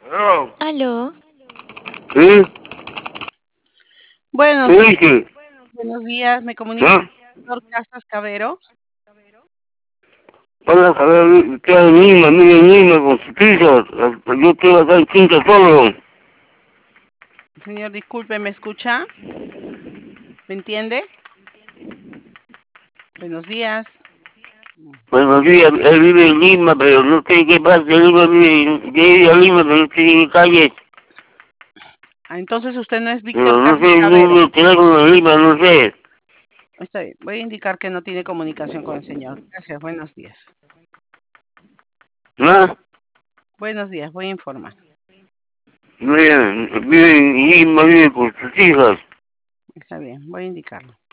Aló. Aló, ¿Sí? ¿Qué Buenos días, dice? buenos días. Me comunico ¿Ah? con el señor Casas Cabero. Para saber qué anima, mire, anima con sus hijas. Yo estoy acá en Quinta solo. Señor, disculpe, ¿me escucha? ¿Me entiende? Buenos días. Buenos días, él vive en Lima, pero no sé qué parte de Lima vive. Yo vivo en Lima, pero no estoy en mi calle. Entonces usted no es Víctor Pero no Casas sé el Cabero. número de teléfono de Lima, no sé. Está bien. Voy a indicar que no tiene comunicación con el señor. Gracias, buenos días. ¿Ah? Buenos días, voy a informar. Mira, vive en Lima, vive con sus hijas. Está bien, voy a indicarlo.